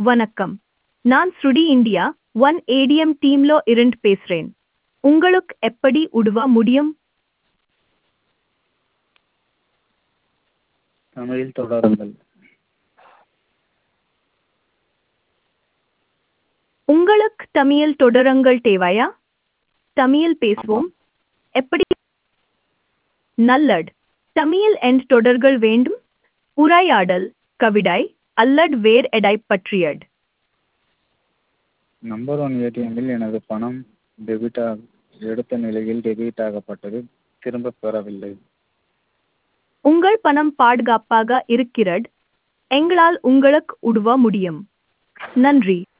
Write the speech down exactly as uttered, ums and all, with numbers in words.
வணக்கம். நான் ஸ்ருடி India one ATM டீம்ல இருந்து பேசுறேன். உங்களுக்கு எப்படி உதவ முடியும்? தமிழில் தொடருங்கள். உங்களுக்கு தமிழ் தொடரங்கள் தேவையா? தமிழ் பேசுவோம். எப்படி? நல்லது. தமிழ் என் தொடர்கள் வேண்டும்? உரையாடல், கவிதை அல்லது வேறு எடை பற்றியது? நம்பர் ஒன் ஏடிஎம்மில் எனது பணம் டெபிட் ஆக எடுத்த நிலையில் டெபிட் ஆகப்பட்டது, திரும்பப் பெறவில்லை. உங்கள் பணம் பாதுகாப்பாக இருக்கிறது. எங்களால் உங்களுக்கு உதவ முடியும். நன்றி.